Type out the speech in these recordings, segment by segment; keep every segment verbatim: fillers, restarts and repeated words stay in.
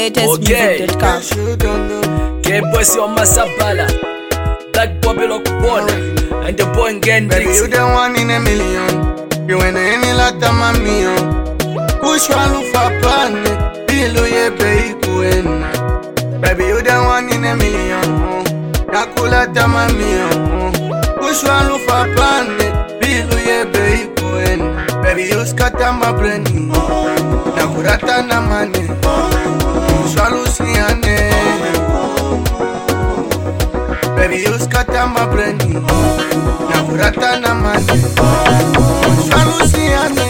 latest music dot com. K-Boys on Masabala, Black Bobby Lock Born, and the boy again. Baby, you the one in a million. You ain't any lata mamio. Kushwa lufa pane, bilu ye beiku ena. Baby, you the one in a million. Nakula tamamio. Kushwa lufa pane, bilu ye beiku ena. Baby, you scatter my brain. Nakurata na mane. Kushwa lusiane. Baby, you scatter my brain. Nakurata na mane. Kushwa lusiane.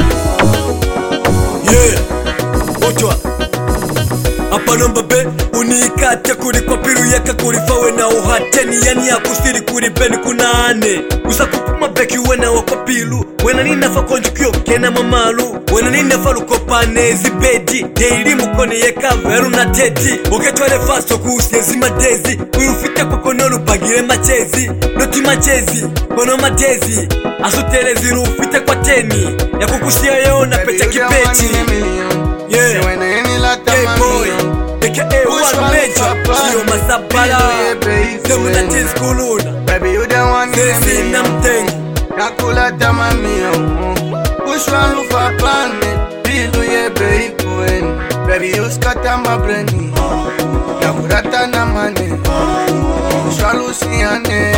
Yeah, Otwa Apa nomba be, unikate kuri kwa piru yaka kuri fawe na uhateni. Yani ya kusiri kuri beni kunane. Usa kupuma beki wena wako pilu. Wena nina fa konjukio kena mamalu. Wena nina fa lukopane zibedi. Deiri mukone yeka veru na teti. Oketwale faso kusiye zima dezi. Urufite kukonolu pagire machezi. Noti machezi, kono matezi. Asutelezi rufite kwa teni. Ya kukushia yo na pete kipeti. Yeah, K-Boy, aka one major, Sio Masabala, Zemuna Tiskuluna. Baby, you the one in a million. Nakula tamamio. Kushwa lufa pane, bilu ye beiku ena. Baby, you scatter my brain. Nakurata na mane. Kushwa lusiane.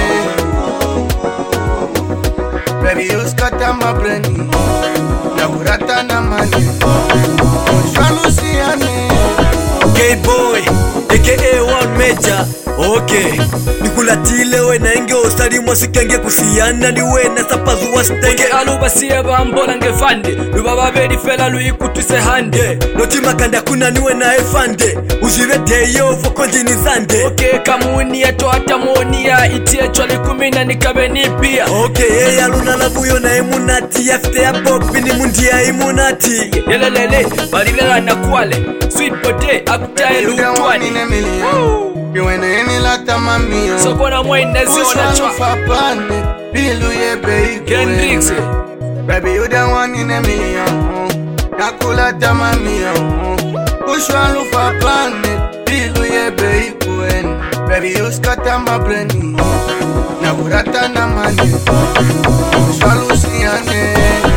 Baby, you scatter my brain. Nakurata na mane. Kushwa lusiane. K-Boy, aka one major. Okay, nikulatile we na inge osalimu sikenge kusiyana ni we na sapazu wa stenge. Aluba siye bambola nge fande, luba babedi fela lui kutuse hande. Notima kanda kuna niwe na efande, uzirete yo foko njini zande. Okay, kamuni ya toata moni ya itie chwali kumina nikabe nipia. Okay, eya luna labuyo na imunati, yafte ya popi ni mundi ya imunati. Lelelele, balilela na kuale, sweet pote, akutae lutuani. You ain't any lata mamio. So kona mwa inezi ona chwa pane, bilu ye beiku Kendricks. Baby, you the one in a million. Nakula tamamio. Kushwa lufa pane, bilu ye beiku ena. Baby, you scatter my brain. Nakurata na mane. Kushwa lusiane.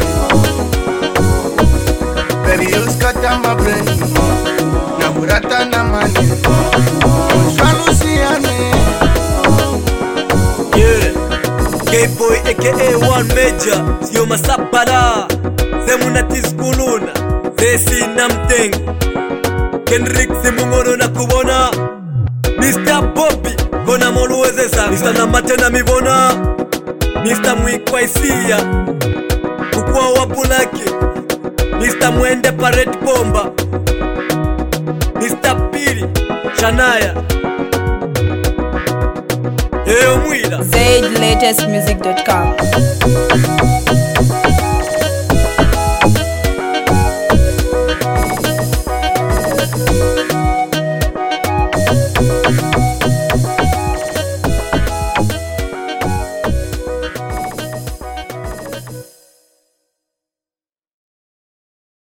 Baby, you scatter my brain. Nakurata na mane. Yeah, K-Boy aka one major, Sio Masabala, Zemuna Tiskuluna, Zesi Namteng, Kendricks Mungono na kubona, Mister Bobby, Kona moluwezesa, Mister Namate na mibona, Mister Mwikwaisia, Kukua wapulaki, Mister Mwende Parade Bomba, Mister Piri, Shanaya. Say latest music dot com.